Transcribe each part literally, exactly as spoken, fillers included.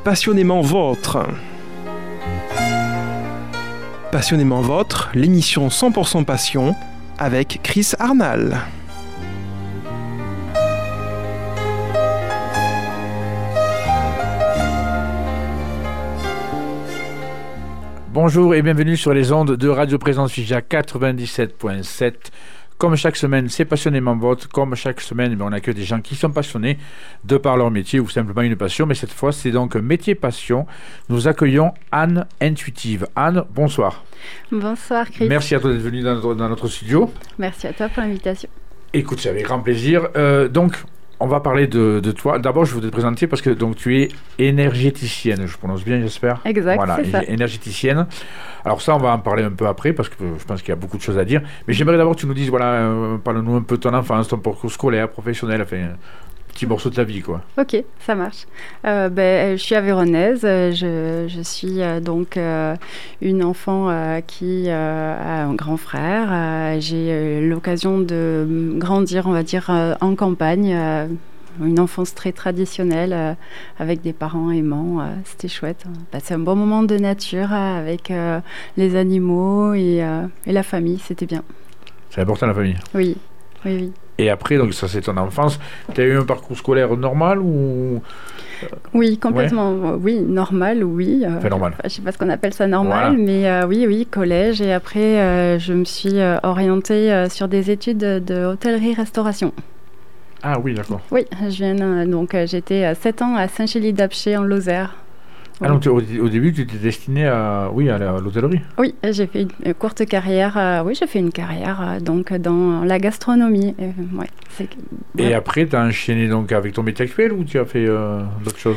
Passionnément Vôtre. Passionnément Vôtre, l'émission cent pour cent passion avec Chris Arnal. Bonjour et bienvenue sur les ondes de Radio Présence Figeac quatre-vingt-dix-sept point sept. Comme chaque semaine, c'est Passionnément Vôtre. Comme chaque semaine, on accueille des gens qui sont passionnés de par leur métier ou simplement une passion. Mais cette fois, c'est donc métier passion. Nous accueillons Anne Intuitive. Anne, bonsoir. Bonsoir Chris. Merci à toi d'être venue dans notre, dans notre studio. Merci à toi pour l'invitation. Écoute, c'est avec grand plaisir. Euh, donc, on va parler de, de toi. D'abord, je voudrais te présenter parce que donc, tu es énergéticienne. Je prononce bien, j'espère. Exact, voilà, c'est ça. Énergéticienne. Alors ça, on va en parler un peu après parce que je pense qu'il y a beaucoup de choses à dire. Mais j'aimerais d'abord que tu nous dises, voilà, euh, parle-nous un peu de ton enfance, ton parcours scolaire, professionnel, enfin, un petit morceau de ta vie, quoi. Ok, ça marche. Euh, ben, je suis aveyronnaise. Je, je suis euh, donc euh, une enfant euh, qui euh, a un grand frère. Euh, j'ai eu l'occasion de grandir, on va dire, euh, en campagne. Euh, Une enfance très traditionnelle, euh, avec des parents aimants. Euh, c'était chouette. Passer un bon moment de nature euh, avec euh, les animaux et, euh, et la famille, c'était bien. C'est important la famille. Oui, oui, oui. Et après, donc ça c'est ton enfance. Tu as eu un parcours scolaire normal ou... Oui, complètement. Ouais. Oui, normal, oui. Enfin, normal. Je ne sais pas ce qu'on appelle ça normal, voilà. mais euh, oui, oui, collège. Et après, euh, je me suis euh, orientée euh, sur des études de, de hôtellerie-restauration. Ah oui, d'accord. Oui, je viens, euh, donc euh, j'étais euh, sept ans à Saint-Chély-d'Apcher en Lozère. Ah donc au, au début tu étais destinée à, oui, à, la, à l'hôtellerie. Oui, j'ai fait une courte carrière, euh, oui j'ai fait une carrière euh, donc, dans la gastronomie. Et, ouais, c'est, et ouais. Après tu as enchaîné donc, avec ton métier actuel ou tu as fait euh, d'autres choses?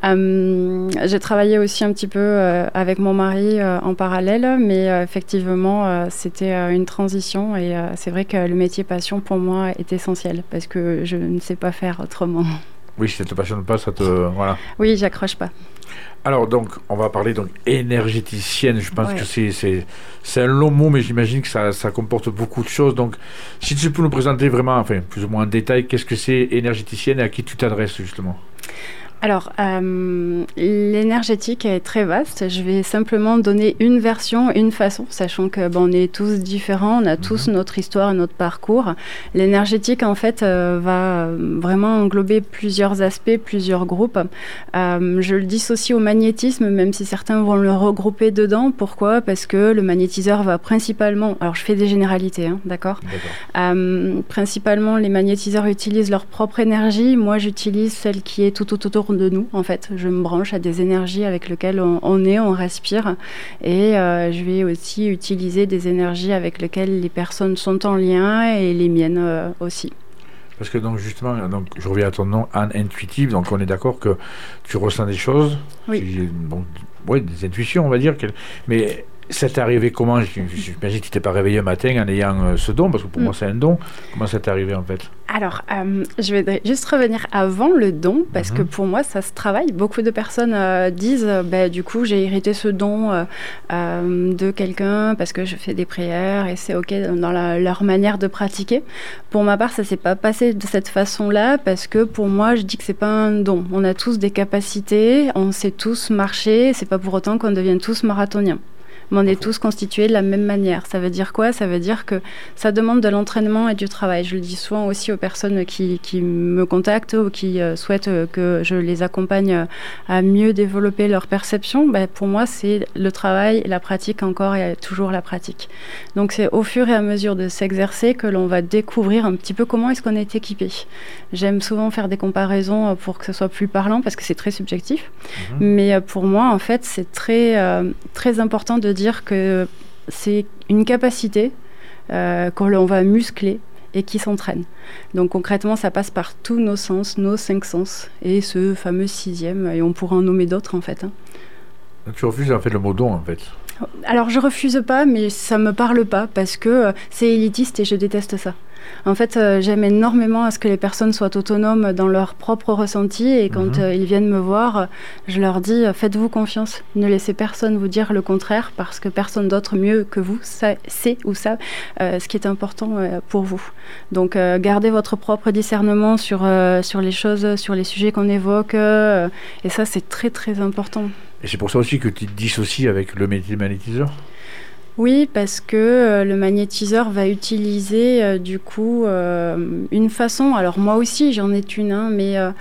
Euh, j'ai travaillé aussi un petit peu euh, avec mon mari euh, en parallèle, mais euh, effectivement, euh, c'était euh, une transition et euh, c'est vrai que le métier passion pour moi est essentiel parce que je ne sais pas faire autrement. Oui, si ça ne te passionne pas, ça te... Voilà. Oui, j'accroche pas. Alors donc, on va parler donc énergéticienne. Je pense ouais. que c'est, c'est, c'est un long mot, mais j'imagine que ça, ça comporte beaucoup de choses. Donc, si tu peux nous présenter vraiment, enfin, plus ou moins en détail, qu'est-ce que c'est énergéticienne et à qui tu t'adresses justement? Alors, euh, l'énergétique est très vaste. Je vais simplement donner une version, une façon, sachant que bon, on est tous différents, on a tous mmh. notre histoire, notre parcours. L'énergétique, en fait, euh, va vraiment englober plusieurs aspects, plusieurs groupes. Euh, je le dissocie au magnétisme, même si certains vont le regrouper dedans. Pourquoi? Parce que le magnétiseur va principalement... Alors, je fais des généralités, hein, d'accord, d'accord. Euh, principalement, les magnétiseurs utilisent leur propre énergie. Moi, j'utilise celle qui est tout autour de nous, en fait. Je me branche à des énergies avec lesquelles on, on est, on respire. Et euh, je vais aussi utiliser des énergies avec lesquelles les personnes sont en lien et les miennes euh, aussi. Parce que donc justement, donc, je reviens à ton nom, Anne Intuitive, donc on est d'accord que tu ressens des choses, oui. tu, bon, ouais, des intuitions, on va dire, mais ça t'est arrivé comment? J'imagine que tu t'es pas réveillé un matin en ayant euh, ce don, parce que pour mm. moi c'est un don. Comment ça t'est arrivé en fait? Alors, euh, je vais juste revenir avant le don, parce mm-hmm. que pour moi, ça se travaille. Beaucoup de personnes euh, disent, euh, bah, du coup, j'ai hérité ce don euh, euh, de quelqu'un parce que je fais des prières et c'est OK dans la, leur manière de pratiquer. Pour ma part, ça ne s'est pas passé de cette façon-là, parce que pour moi, je dis que ce n'est pas un don. On a tous des capacités, on sait tous marcher, ce n'est pas pour autant qu'on devienne tous marathoniens. Mais on est tous constitués de la même manière. Ça veut dire quoi? Ça veut dire que ça demande de l'entraînement et du travail. Je le dis souvent aussi aux personnes qui, qui me contactent ou qui euh, souhaitent que je les accompagne à mieux développer leur perception. Ben, pour moi, c'est le travail, la pratique encore et toujours la pratique. Donc c'est au fur et à mesure de s'exercer que l'on va découvrir un petit peu comment est-ce qu'on est équipé. J'aime souvent faire des comparaisons pour que ce soit plus parlant parce que c'est très subjectif. Mmh. Mais pour moi, en fait, c'est très, euh, très important de dire que c'est une capacité euh, qu'on va muscler et qui s'entraîne. Donc concrètement, ça passe par tous nos sens, nos cinq sens, et ce fameux sixième, et on pourra en nommer d'autres en fait. Hein. Donc tu refuses en fait le mot don en fait? Alors je refuse pas, mais ça me parle pas parce que c'est élitiste et je déteste ça. En fait, euh, j'aime énormément à ce que les personnes soient autonomes dans leur propre ressenti et quand mmh. euh, ils viennent me voir, je leur dis euh, faites-vous confiance, ne laissez personne vous dire le contraire parce que personne d'autre mieux que vous sait ou savent euh, ce qui est important euh, pour vous. Donc, euh, gardez votre propre discernement sur, euh, sur les choses, sur les sujets qu'on évoque euh, et ça, c'est très très important. Et c'est pour ça aussi que tu te dissocies avec le métier de magnétiseur ? Oui, parce que euh, le magnétiseur va utiliser euh, du coup euh, une façon, alors moi aussi j'en ai une, hein, mais euh,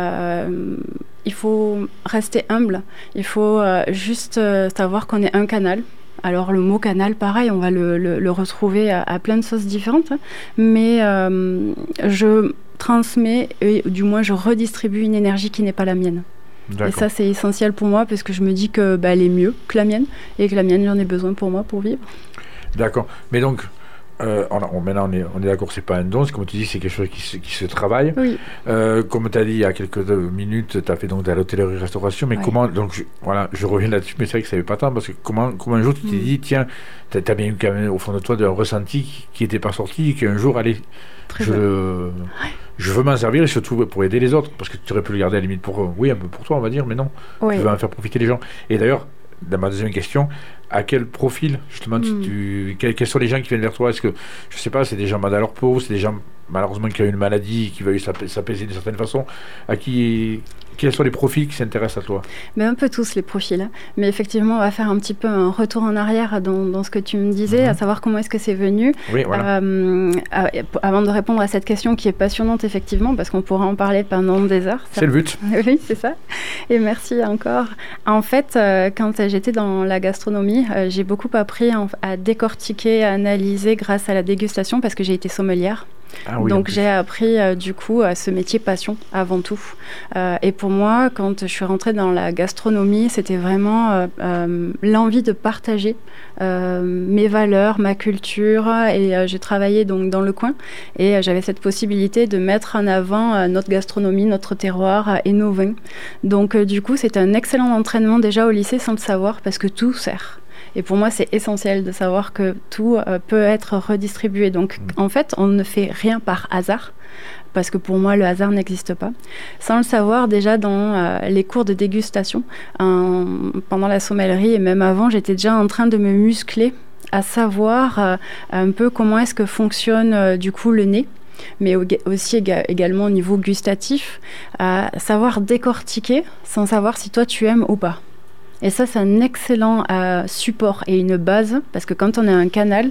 euh, il faut rester humble, il faut euh, juste euh, savoir qu'on est un canal. Alors le mot canal, pareil, on va le, le, le retrouver à, à plein de sauces différentes, hein, mais euh, je transmets, et du moins je redistribue une énergie qui n'est pas la mienne. D'accord. Et ça, c'est essentiel pour moi parce que je me dis que bah, elle est mieux que la mienne et que la mienne, j'en ai besoin pour moi pour vivre. D'accord. Mais donc, euh, on, on, maintenant, on est, on est d'accord, c'est pas un don. Comme tu dis, c'est quelque chose qui se, qui se travaille. Oui. Euh, comme tu as dit il y a quelques minutes, tu as fait donc de l'hôtellerie-restauration. Mais ouais. comment, donc, je, voilà, je reviens là-dessus, mais c'est vrai que ça n'avait pas tant parce que comment, comment un jour tu t'es mmh. dit, tiens, tu as bien eu quand même au fond de toi un ressenti qui n'était pas sorti et qu'un jour, allez, Très je le. Ouais. Je veux m'en servir et surtout pour aider les autres parce que tu aurais pu le garder à la limite pour oui un peu pour toi on va dire mais non oui. Tu veux en faire profiter les gens et d'ailleurs dans ma deuxième question à quel profil justement mm. tu, quels, quels sont les gens qui viennent vers toi est-ce que je sais pas c'est des gens mal à leur peau c'est des gens malheureusement qui ont une maladie qui veulent s'apaiser d'une certaine façon à qui quels sont les profils qui s'intéressent à toi? Mais un peu tous les profils. Hein. Mais effectivement, on va faire un petit peu un retour en arrière dans, dans ce que tu me disais, mmh. à savoir comment est-ce que c'est venu. Oui, voilà. euh, avant de répondre à cette question qui est passionnante, effectivement, parce qu'on pourra en parler pendant des heures. C'est ça. Le but. Oui, c'est ça. Et merci encore. En fait, euh, quand j'étais dans la gastronomie, euh, j'ai beaucoup appris en, à décortiquer, à analyser grâce à la dégustation, parce que j'ai été sommelière. Ah oui, donc j'ai appris euh, du coup à ce métier passion avant tout. Euh, et pour moi, quand je suis rentrée dans la gastronomie, c'était vraiment euh, euh, l'envie de partager euh, mes valeurs, ma culture. Et euh, j'ai travaillé donc dans le coin et euh, j'avais cette possibilité de mettre en avant euh, notre gastronomie, notre terroir euh, et nos vins. Donc euh, du coup, c'était un excellent entraînement déjà au lycée sans le savoir parce que tout sert. Et pour moi, c'est essentiel de savoir que tout euh, peut être redistribué. Donc, mmh. en fait, on ne fait rien par hasard, parce que pour moi, le hasard n'existe pas. Sans le savoir, déjà dans euh, les cours de dégustation, euh, pendant la sommellerie et même avant, j'étais déjà en train de me muscler à savoir euh, un peu comment est-ce que fonctionne euh, du coup le nez, mais aussi éga- également au niveau gustatif, à savoir décortiquer sans savoir si toi, tu aimes ou pas. Et ça, c'est un excellent euh, support et une base, parce que quand on a un canal,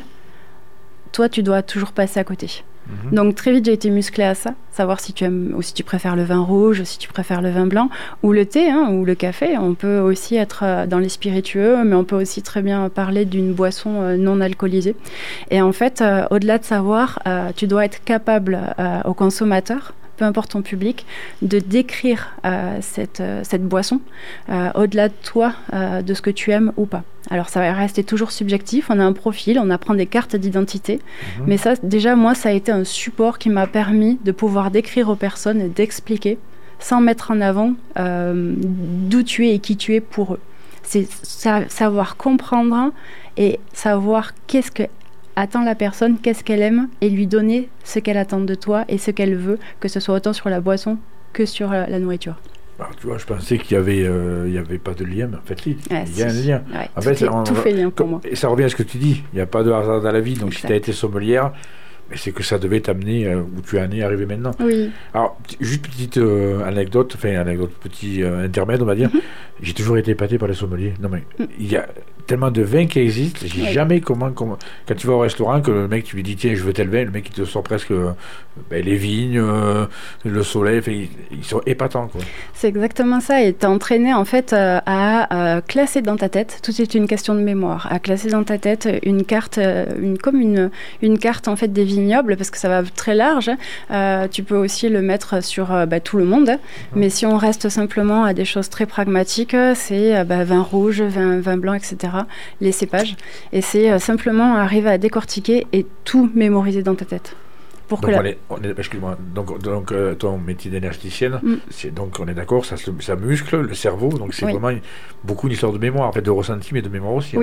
toi, tu dois toujours passer à côté. Mmh. Donc, très vite, j'ai été musclée à ça, savoir si tu aimes, ou si tu préfères le vin rouge, ou si tu préfères le vin blanc, ou le thé, hein, ou le café. On peut aussi être euh, dans les spiritueux, mais on peut aussi très bien parler d'une boisson euh, non alcoolisée. Et en fait, euh, au-delà de savoir, euh, tu dois être capable euh, au consommateur, peu importe ton public, de décrire euh, cette, euh, cette boisson euh, au-delà de toi, euh, de ce que tu aimes ou pas. Alors ça va rester toujours subjectif, on a un profil, on apprend des cartes d'identité, mmh. mais ça, déjà, moi, ça a été un support qui m'a permis de pouvoir décrire aux personnes et d'expliquer, sans mettre en avant euh, d'où tu es et qui tu es pour eux. C'est sa- savoir comprendre et savoir qu'est-ce que attend la personne, qu'est-ce qu'elle aime et lui donner ce qu'elle attend de toi et ce qu'elle veut, que ce soit autant sur la boisson que sur la, la nourriture. Alors, tu vois, je pensais qu'il n'y avait, euh, il y avait pas de lien, mais en fait, il ah, y a si. un lien. Ouais, en tout, fait, est, on, tout fait lien pour comme, moi. Et ça revient à ce que tu dis, il n'y a pas de hasard dans la vie, donc exact. Si tu as été sommelière, mais c'est que ça devait t'amener euh, où tu en es arrivé maintenant. Oui. Alors, t- juste petite euh, anecdote, enfin, anecdote, petit euh, intermède, on va dire. Mm-hmm. J'ai toujours été épaté par les sommeliers. Non, mais mm. il y a tellement de vins qui existent, j'ai oui. jamais comment, comment. Quand tu vas au restaurant, que le mec, tu lui dis, tiens, je veux tel vin, le mec, il te sort presque euh, ben, les vignes, euh, le soleil, ils, ils sont épatants, quoi. C'est exactement ça, et t'es entraîné, en fait, euh, à euh, classer dans ta tête, tout est une question de mémoire, à classer dans ta tête une carte, euh, une, comme une, une carte, en fait, des vignobles, parce que ça va très large. Euh, tu peux aussi le mettre sur euh, bah, tout le monde, mmh. mais si on reste simplement à des choses très pragmatiques, c'est euh, bah, vin rouge, vin, vin blanc, et cetera, les cépages. Et c'est euh, simplement arriver à décortiquer et tout mémoriser dans ta tête. Pour donc, que on la... est, on est, excuse-moi, donc, donc euh, ton métier d'énergéticienne, mm. c'est, donc on est d'accord, ça, ça muscle le cerveau, donc c'est ouais. vraiment une, beaucoup une histoire de mémoire, en fait, de ressenti, mais de mémoire aussi. Oui. Hein.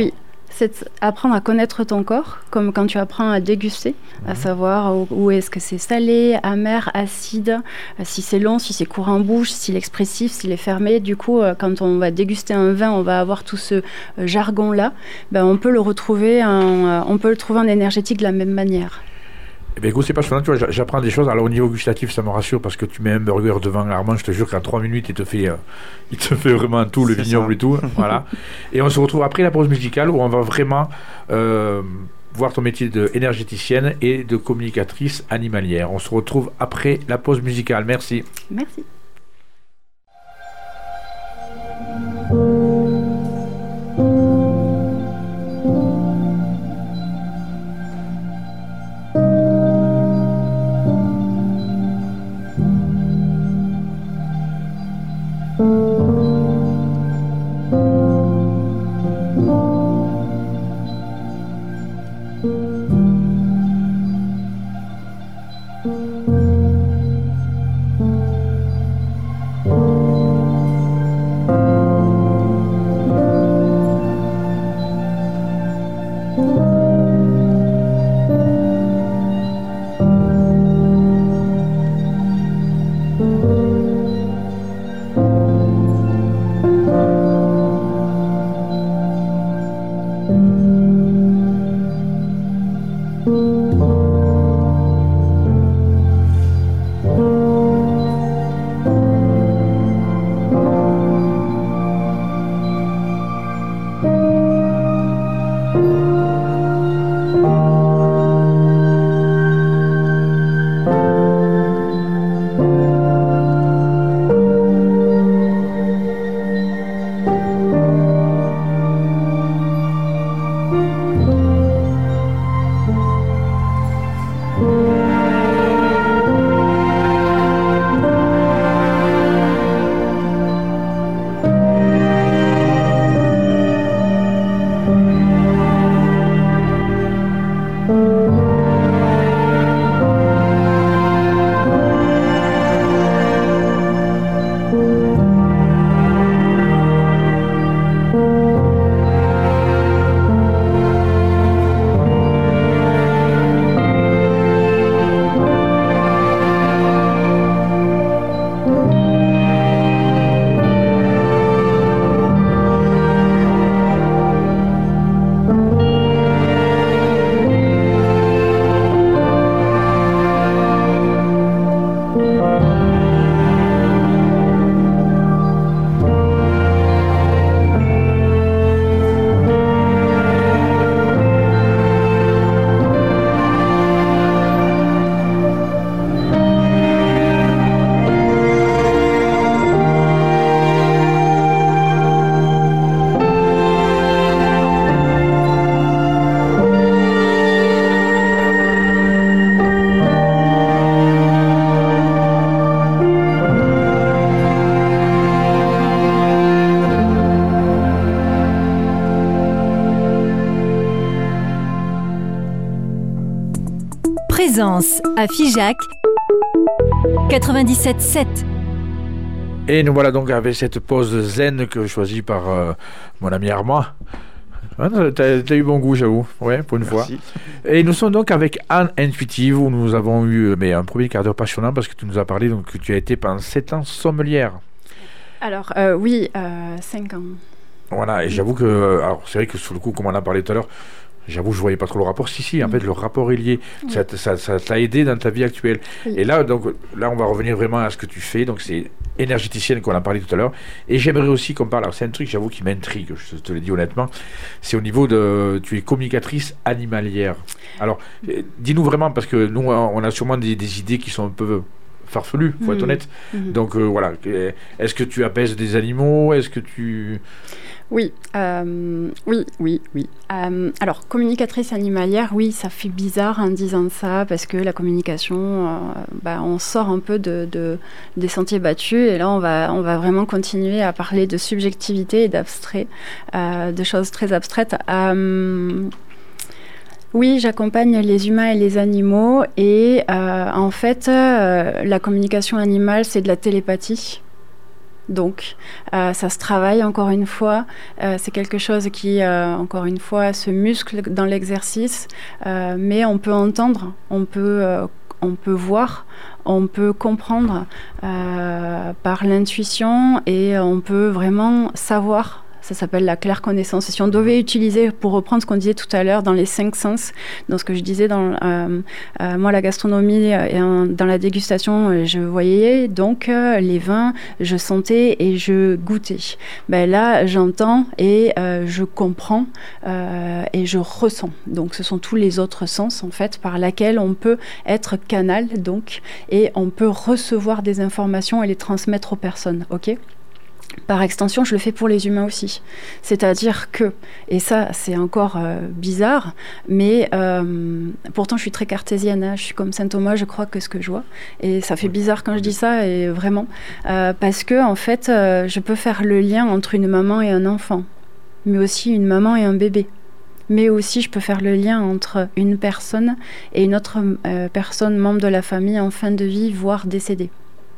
c'est apprendre à connaître ton corps, comme quand tu apprends à déguster, mmh. à savoir où, où est-ce que c'est salé, amer, acide, euh, si c'est long, si c'est court en bouche, s'il est expressif, s'il est fermé. Du coup, euh, quand on va déguster un vin, on va avoir tout ce euh, jargon-là. Ben, on peut le retrouver, en, euh, on peut le trouver en énergétique de la même manière. Eh bien, écoute, c'est passionnant, tu vois, j'apprends des choses. Alors, au niveau gustatif, ça me rassure parce que tu mets un burger devant Armand, je te jure qu'en trois minutes, il te fait, euh, il te fait vraiment tout, le vignoble et tout. Voilà. Et on se retrouve après la pause musicale où on va vraiment euh, voir ton métier d'énergéticienne et de communicatrice animalière. On se retrouve après la pause musicale. Merci. Merci. Présence à Figeac quatre-vingt-dix-sept sept. Et nous voilà donc avec cette pause zen que choisie par euh, mon ami Armand. Ah, t'as, t'as eu bon goût, j'avoue, ouais, pour une Merci. fois. Et nous sommes donc avec Anne Intuitive, où nous avons eu mais, un premier quart d'heure passionnant parce que tu nous as parlé donc, que tu as été pendant sept ans sommelière. Alors, euh, oui, euh, cinq ans. Voilà, et j'avoue que, alors c'est vrai que sur le coup, comme on a parlé tout à l'heure, j'avoue, je voyais pas trop le rapport. Si, si, en mmh. fait, le rapport est lié. Mmh. Ça, ça, ça t'a aidé dans ta vie actuelle. Oui. Et là, donc, là, on va revenir vraiment à ce que tu fais. Donc, c'est énergéticienne qu'on a parlé tout à l'heure. Et j'aimerais aussi qu'on parle. Alors, c'est un truc, j'avoue, qui m'intrigue. Je te le dis honnêtement. C'est au niveau de. Tu es communicatrice animalière. Alors, dis-nous vraiment, parce que nous, on a sûrement des, des idées qui sont un peu farfelues, faut mmh. être honnête. Mmh. Donc, euh, voilà. Est-ce que tu apaises des animaux? Est-ce que tu. Oui, euh, oui, oui, oui. Euh, alors, communicatrice animalière, oui, ça fait bizarre en disant ça, parce que la communication, euh, bah, on sort un peu de, de, des sentiers battus, et là, on va, on va vraiment continuer à parler de subjectivité et d'abstrait, euh, de choses très abstraites. Euh, oui, j'accompagne les humains et les animaux, et euh, en fait, euh, la communication animale, c'est de la télépathie. Donc, euh, ça se travaille encore une fois. Euh, c'est quelque chose qui, euh, encore une fois, se muscle dans l'exercice. Euh, mais on peut entendre, on peut, euh, on peut voir, on peut comprendre euh, par l'intuition et on peut vraiment savoir. Ça s'appelle la claire connaissance. Et si on devait utiliser, pour reprendre ce qu'on disait tout à l'heure, dans les cinq sens, dans ce que je disais, dans euh, euh, moi, la gastronomie, et en, dans la dégustation, je voyais donc euh, les vins, je sentais et je goûtais. Ben là, j'entends et euh, je comprends euh, et je ressens. Donc, ce sont tous les autres sens, en fait, par lesquels on peut être canal, donc, et on peut recevoir des informations et les transmettre aux personnes, ok ? Par extension, je le fais pour les humains aussi. C'est-à-dire que, et ça c'est encore euh, bizarre, mais euh, pourtant je suis très cartésienne, hein, je suis comme saint Thomas, je crois que ce que je vois. Et ça fait bizarre quand je dis ça, et vraiment. Euh, parce que, en fait, euh, je peux faire le lien entre une maman et un enfant, mais aussi une maman et un bébé. Mais aussi, je peux faire le lien entre une personne et une autre euh, personne, membre de la famille, en fin de vie, voire décédée.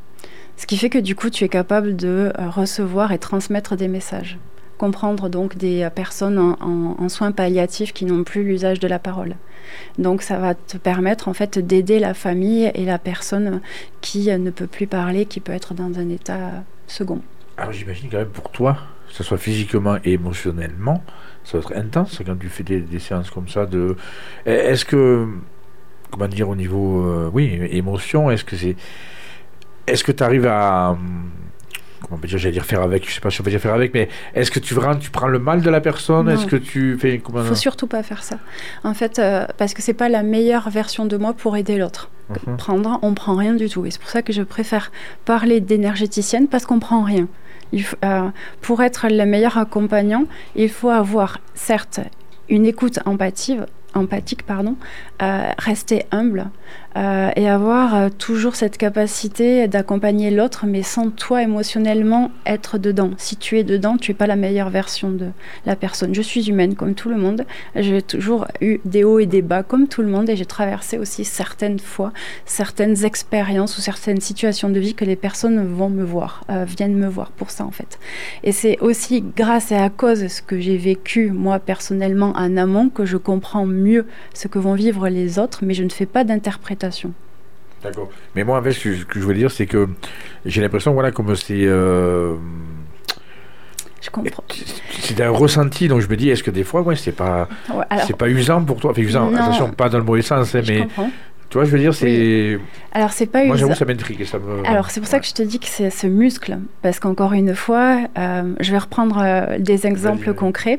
Ce qui fait que du coup, tu es capable de euh, recevoir et transmettre des messages. Comprendre donc des euh, personnes en, en, en soins palliatifs qui n'ont plus l'usage de la parole. Donc ça va te permettre en fait d'aider la famille et la personne qui euh, ne peut plus parler, qui peut être dans un état euh, second. Alors j'imagine quand même pour toi, que ce soit physiquement et émotionnellement, ça va être intense quand tu fais des, des séances comme ça. De... Est-ce que, comment dire, au niveau, euh, oui, émotion, est-ce que c'est... Est-ce que tu arrives à, comment on peut dire, j'allais dire faire avec, je sais pas si on peut dire faire avec, mais est-ce que tu, vraiment, tu prends le mal de la personne? Non. Est-ce que tu fais... Comment... Faut surtout pas faire ça. En fait, euh, parce que c'est pas la meilleure version de moi pour aider l'autre. Mm-hmm. Prendre, on prend rien du tout. Et c'est pour ça que je préfère parler d'énergéticienne, parce qu'on prend rien. Il faut, euh, pour être le meilleur accompagnant, il faut avoir, certes, une écoute empathique, empathique pardon, euh, rester humble euh, et avoir euh, toujours cette capacité d'accompagner l'autre, mais sans toi émotionnellement être dedans. Si tu es dedans, tu n'es pas la meilleure version de la personne. Je suis humaine comme tout le monde, j'ai toujours eu des hauts et des bas comme tout le monde, et j'ai traversé aussi certaines fois certaines expériences ou certaines situations de vie que les personnes vont me voir, euh, viennent me voir pour ça en fait. Et c'est aussi grâce et à cause de ce que j'ai vécu moi personnellement en amont que je comprends mieux ce que vont vivre les autres, mais je ne fais pas d'interprétation. D'accord. Mais moi, en fait, ce que je veux dire, c'est que j'ai l'impression, voilà, comme c'est... Euh... Je comprends. C'est un ressenti, donc je me dis, est-ce que des fois, ouais, c'est pas, ouais, alors... c'est pas usant pour toi? Enfin, usant, non, attention, pas dans le mauvais sens, hein, je mais... comprends. Tu vois, je veux dire, c'est... Oui. Alors, c'est pas Moi, usant. j'avoue, ça m'intrigue. Ça me... Alors, c'est pour ça ouais. que je te dis que c'est ce muscle. Parce qu'encore une fois, euh, je vais reprendre euh, des exemples Vas-y, concrets.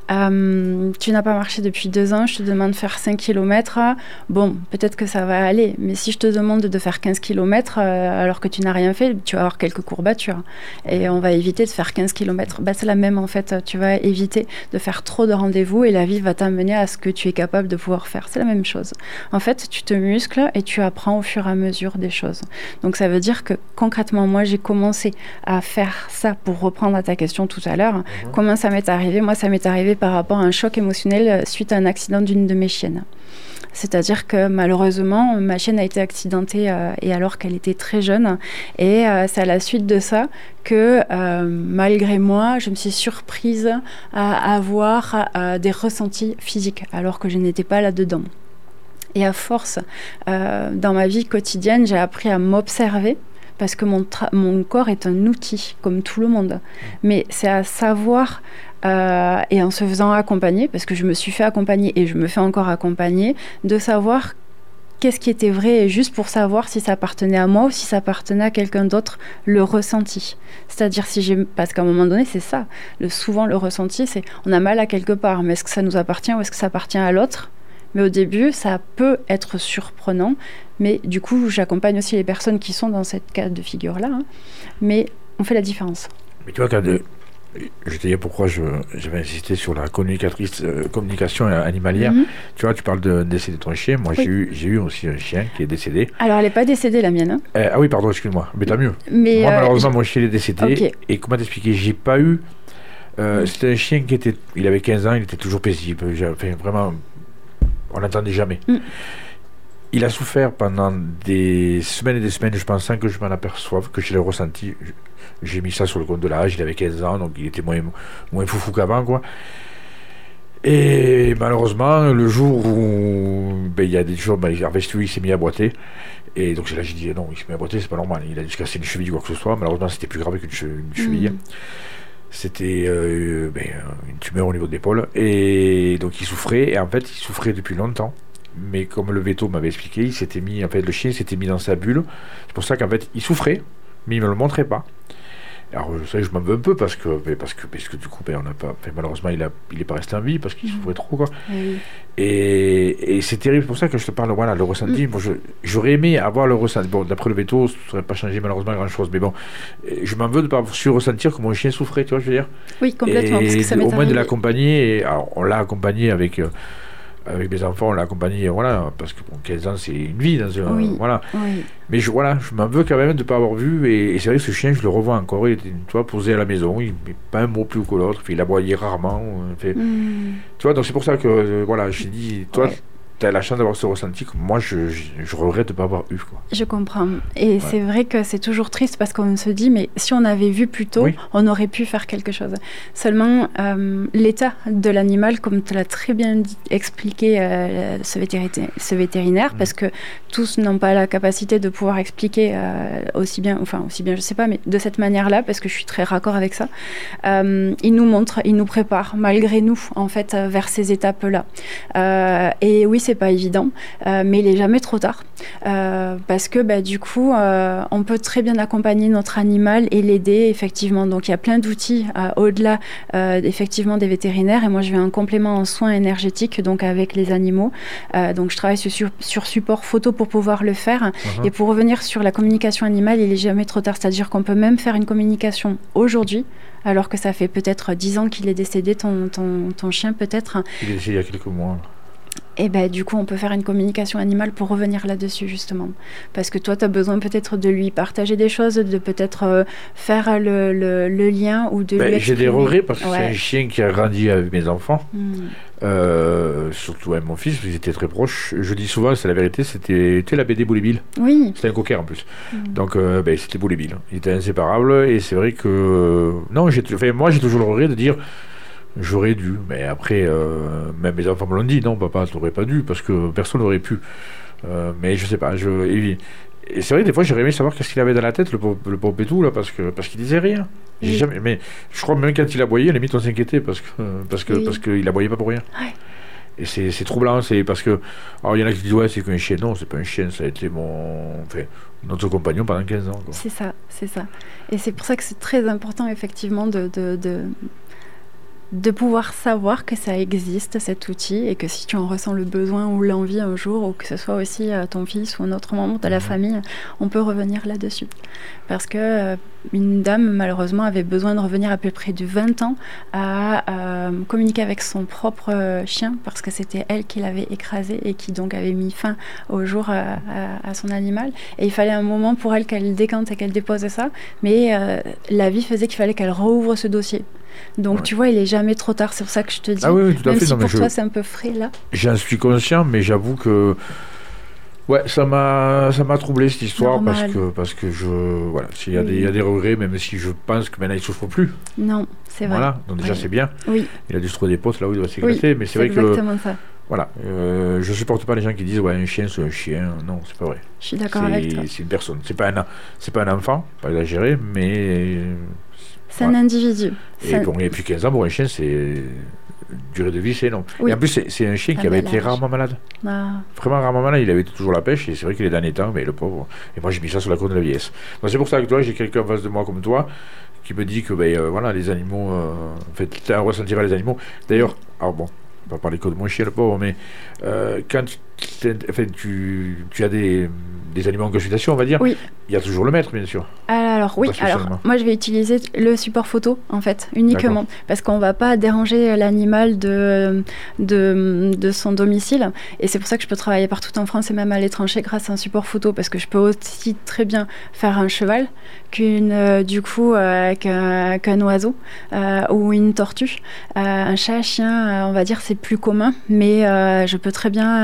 Euh, tu n'as pas marché depuis deux ans, je te demande de faire cinq kilomètres. Bon, peut-être que ça va aller. Mais si je te demande de faire quinze kilomètres euh, alors que tu n'as rien fait, tu vas avoir quelques courbatures. Et on va éviter de faire quinze kilomètres. Bah, c'est la même, en fait. Tu vas éviter de faire trop de rendez-vous et la vie va t'amener à ce que tu es capable de pouvoir faire. C'est la même chose. En fait, tu te muscles et tu apprends au fur et à mesure des choses. Donc ça veut dire que concrètement, moi j'ai commencé à faire ça pour reprendre à ta question tout à l'heure. Mmh. Comment ça m'est arrivé? Moi ça m'est arrivé par rapport à un choc émotionnel suite à un accident d'une de mes chiennes. C'est-à-dire que malheureusement, ma chienne a été accidentée euh, et alors qu'elle était très jeune. Et euh, c'est à la suite de ça que euh, malgré moi, je me suis surprise à avoir euh, des ressentis physiques alors que je n'étais pas là-dedans. Et à force, euh, dans ma vie quotidienne, j'ai appris à m'observer parce que mon, tra- mon corps est un outil, comme tout le monde. Mais c'est à savoir, euh, et en se faisant accompagner, parce que je me suis fait accompagner et je me fais encore accompagner, de savoir qu'est-ce qui était vrai et juste pour savoir si ça appartenait à moi ou si ça appartenait à quelqu'un d'autre, le ressenti. C'est-à-dire si j'ai... Parce qu'à un moment donné, c'est ça. Le, souvent, le ressenti, c'est on a mal à quelque part, mais est-ce que ça nous appartient ou est-ce que ça appartient à l'autre ? Mais au début, ça peut être surprenant. Mais du coup, j'accompagne aussi les personnes qui sont dans cette cas de figure-là. Hein. Mais on fait la différence. Mais tu vois, quand de... je te dis pourquoi je, j'avais insisté sur la communicatrice, euh, communication animalière. Mm-hmm. Tu vois, tu parles de décès de ton chien. Moi, oui. j'ai, eu, j'ai eu aussi un chien qui est décédé. Alors, elle n'est pas décédée, la mienne. Hein. Euh, ah oui, pardon, excuse-moi. Mais tant mieux. Mais moi, euh, malheureusement, mon chien est décédé. Okay. Et comment t'expliquer? J'ai pas eu... Euh, mm. C'était un chien qui était... Il avait quinze ans, il était toujours paisible. Enfin, vraiment... On n'entendait jamais. Mm. il a souffert pendant des semaines et des semaines, je pense, sans que je m'en aperçoive, que je l'ai ressenti. J'ai mis ça sur le compte de l'âge, il avait quinze ans, donc il était moins, moins foufou qu'avant, quoi. Et malheureusement, le jour où ben, il y a des jours, ben, il s'est mis à boiter. Et donc là, j'ai dit non, il s'est mis à boiter, c'est pas normal. Il a dû se casser une cheville ou quoi que ce soit. Malheureusement, c'était plus grave qu'une che- une cheville. Mmh. C'était euh, ben, une tumeur au niveau de l'épaule. Et donc il souffrait. Et en fait, il souffrait depuis longtemps. Mais comme le veto m'avait expliqué, il s'était mis, en fait, le chien s'était mis dans sa bulle. C'est pour ça qu'en fait, il souffrait, mais il me le montrait pas. Alors, je sais, je m'en veux un peu parce que, parce que, parce que du coup, ben, on a pas, enfin, malheureusement, il a, il est pas resté en vie parce qu'il mmh. souffrait trop, quoi. Oui. Et, et c'est terrible, c'est pour ça que je te parle, voilà, le ressenti. Mmh. Bon, je, j'aurais aimé avoir le ressenti. Bon, d'après le veto, ça n'aurait pas changé malheureusement grand-chose, mais bon, je m'en veux de ne pas su ressentir que mon chien souffrait, tu vois, je veux dire. Oui, complètement. Et parce que ça au moins arrivé. de l'accompagner. Et, alors, on l'a accompagné avec. Euh, Avec mes enfants, on l'a accompagné, voilà, parce que bon, quinze ans, c'est une vie, dans un, oui, voilà. Oui. Mais je, voilà, je m'en veux quand même de ne pas avoir vu, et, et c'est vrai que ce chien, je le revois encore, il était, tu vois, posé à la maison, il n'est pas un mot plus que l'autre, il aboyait rarement, fait, mm. tu vois, donc c'est pour ça que, euh, voilà, j'ai dit, toi, ouais. tu as la chance d'avoir ce ressenti que moi, je, je, je regrette de ne pas avoir eu, quoi. Je comprends. Et ouais. c'est vrai que c'est toujours triste parce qu'on se dit, mais si on avait vu plus tôt, oui. on aurait pu faire quelque chose. Seulement, euh, l'état de l'animal, comme tu l'as très bien dit, expliqué euh, ce, vétéri- ce vétérinaire, mmh. parce que tous n'ont pas la capacité de pouvoir expliquer euh, aussi bien, enfin aussi bien, je sais pas, mais de cette manière-là, parce que je suis très raccord avec ça. Euh, il nous montre, il nous prépare, malgré nous, en fait, vers ces étapes-là. Euh, et oui, c'est pas évident, euh, mais il est jamais trop tard euh, parce que bah, du coup euh, on peut très bien accompagner notre animal et l'aider effectivement. Donc il y a plein d'outils euh, au-delà euh, effectivement des vétérinaires, et moi je vais en complément en soins énergétiques donc avec les animaux. Euh, donc je travaille sur, sur, sur support photo pour pouvoir le faire. Uh-huh. Et pour revenir sur la communication animale, il est jamais trop tard, c'est-à-dire qu'on peut même faire une communication aujourd'hui alors que ça fait peut-être dix ans qu'il est décédé, ton, ton, ton chien peut-être. Il est décédé il y a quelques mois. Et ben, du coup, on peut faire une communication animale pour revenir là-dessus, justement. Parce que toi, tu as besoin peut-être de lui partager des choses, de peut-être euh, faire le, le, le lien ou de ben, lui exprimer. J'ai des regrets parce que ouais. c'est un chien qui a grandi avec mes enfants, mm. euh, surtout avec mon fils, ils étaient très proches. Je dis souvent, c'est la vérité, c'était, c'était la B D Boule et Bill. Oui. C'était un cocker en plus. Mm. Donc, euh, ben, c'était Boule et Bill. Ils étaient inséparables, et c'est vrai que... Non, j'ai, enfin, moi, j'ai toujours le regret de dire... J'aurais dû, mais après, euh, même mes enfants me l'ont dit, non, papa, tu n'aurais pas dû, parce que personne n'aurait pu. Euh, mais je sais pas, je, et, et c'est vrai, des fois, j'aurais aimé savoir qu'est-ce qu'il avait dans la tête, le pauvre, le pauvre Pétou, là, parce, que, parce qu'il disait rien. J'ai oui. jamais, mais je crois même quand il aboyait, à la limite, on s'inquiétait, parce, que, parce, que, oui. parce qu'il aboyait pas pour rien. Ouais. Et c'est, c'est troublant, c'est parce que... Alors, il y en a qui disent, ouais, c'est qu'un chien. Non, c'est pas un chien, ça a été mon... Enfin, notre compagnon pendant quinze ans. Quoi. C'est ça, c'est ça. Et c'est pour ça que c'est très important, effectivement, de... de, de... de pouvoir savoir que ça existe, cet outil, et que si tu en ressens le besoin ou l'envie un jour, ou que ce soit aussi euh, ton fils ou un autre membre de la mmh. famille, on peut revenir là-dessus. Parce que euh, une dame, malheureusement, avait besoin de revenir à peu près de vingt ans à euh, communiquer avec son propre euh, chien, parce que c'était elle qui l'avait écrasé et qui donc avait mis fin au jour euh, à, à son animal. Et il fallait un moment pour elle qu'elle décante et qu'elle dépose ça, mais euh, la vie faisait qu'il fallait qu'elle rouvre ce dossier. Donc ouais. tu vois, il est jamais trop tard, c'est pour ça que je te dis. Ah oui, oui, tout à même fait. si non, pour mais toi je... c'est un peu frais là. J'en suis conscient, mais j'avoue que ouais, ça m'a, ça m'a troublé cette histoire. Normal. parce que parce que je voilà, s'il y a oui. des, il y a des regrets, même si je pense que maintenant il souffre plus. Non, c'est vrai. Voilà, donc déjà oui. c'est bien. Oui. Il a dû se trouver des potes là où il doit s'éclater, oui, mais c'est, c'est vrai exactement que exactement ça. Voilà, euh, je supporte pas les gens qui disent ouais un chien c'est un chien. Non, c'est pas vrai. Je suis d'accord c'est, avec toi. C'est une personne. C'est pas un, c'est pas un enfant, pas exagéré, mais c'est voilà. un individu. Et, ça... bon, et puis quinze ans pour un chien, c'est durée de vie, c'est non. Oui. Et en plus, c'est, c'est un chien qui avait été rarement malade. Ah. Vraiment rarement malade. Il avait toujours la pêche, et c'est vrai qu'il est derniers temps, mais le pauvre. Et moi, j'ai mis ça sur la cour de la vieillesse. Donc, c'est pour ça que toi, j'ai quelqu'un en face de moi comme toi qui me dit que ben euh, voilà, les animaux, euh, en fait, tu ressentiras les animaux. D'ailleurs, alors bon. On va parler que de mon chien, le pauvre, mais euh, quand enfin, tu, tu as des, des animaux en consultation, on va dire, oui. il y a toujours le maître, bien sûr. Alors oui, alors moi je vais utiliser le support photo, en fait, uniquement, D'accord. parce qu'on ne va pas déranger l'animal de, de, de son domicile, et c'est pour ça que je peux travailler partout en France et même à l'étranger grâce à un support photo, parce que je peux aussi très bien faire un cheval qu'une, euh, du coup, euh, qu'un, qu'un oiseau euh, ou une tortue. Euh, un chat, un chien, euh, on va dire, c'est plus commun, mais euh, je peux très bien, enfin,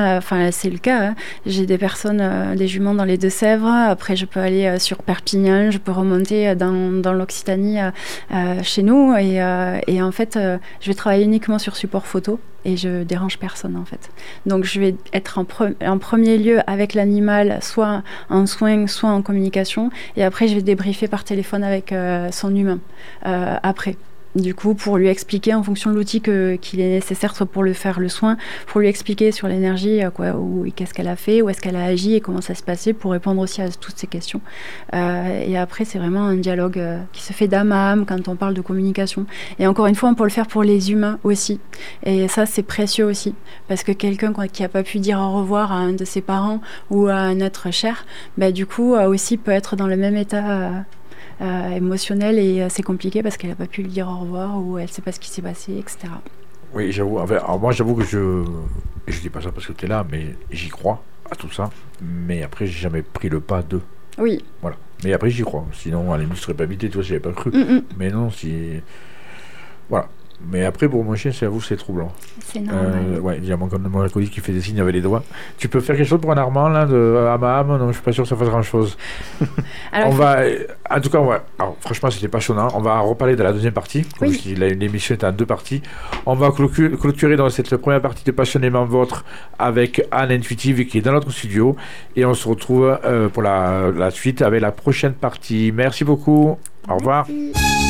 euh, c'est le cas. Hein. J'ai des personnes, euh, des juments dans les Deux-Sèvres. Après, je peux aller euh, sur Perpignan, je peux remonter dans, dans l'Occitanie euh, euh, chez nous. Et, euh, et en fait, euh, je vais travailler uniquement sur support photo et je dérange personne en fait. Donc, je vais être en, pre- en premier lieu avec l'animal, soit en soins, soit en communication. Et après, je vais débriefer par téléphone avec euh, son humain euh, après. Du coup, pour lui expliquer en fonction de l'outil que, qu'il est nécessaire, soit pour le faire le soin, pour lui expliquer sur l'énergie, quoi, ou qu'est-ce qu'elle a fait, où est-ce qu'elle a agi et comment ça se passait, pour répondre aussi à toutes ces questions. Euh, et après, c'est vraiment un dialogue euh, qui se fait d'âme à âme quand on parle de communication. Et encore une fois, on peut le faire pour les humains aussi. Et ça, c'est précieux aussi, parce que quelqu'un qui n'a pas pu dire au revoir à un de ses parents ou à un être cher, bah, du coup, euh, aussi peut être dans le même état euh, Euh, émotionnelle et euh, c'est compliqué parce qu'elle n'a pas pu lui dire au revoir ou elle ne sait pas ce qui s'est passé, et cetera. Oui, j'avoue. Enfin, alors moi, j'avoue que je je dis pas ça parce que tu es là, mais j'y crois à tout ça. Mais après, j'ai jamais pris le pas de. Oui. Voilà. Mais après, j'y crois. Sinon, à la limite, je serais pas habité, tu vois, j'avais pas cru. Mm-mm. Mais non, si. Voilà. Mais après, pour mon chien, c'est à vous, c'est troublant. C'est normal. Euh, ouais, il y a mon, mon alcoolique qui fait des signes avec les doigts. Tu peux faire quelque chose pour un Armand, là, de âme à âme? Non, je suis pas sûr que ça fasse grand-chose. Alors, on va... En tout cas, on va... Alors, franchement, c'était passionnant. On va en reparler dans la deuxième partie. Comme oui. je dis, l'émission est en deux parties. On va clôturer dans cette première partie de Passionnément Vôtre avec Anne Intuitive, qui est dans notre studio. Et on se retrouve euh, pour la, la suite avec la prochaine partie. Merci beaucoup. Au revoir. Merci.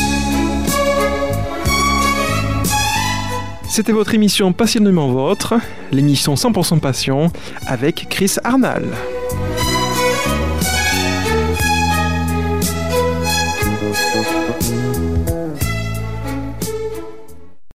C'était votre émission Passionnément Vôtre, l'émission cent pour cent Passion avec Chris Arnal.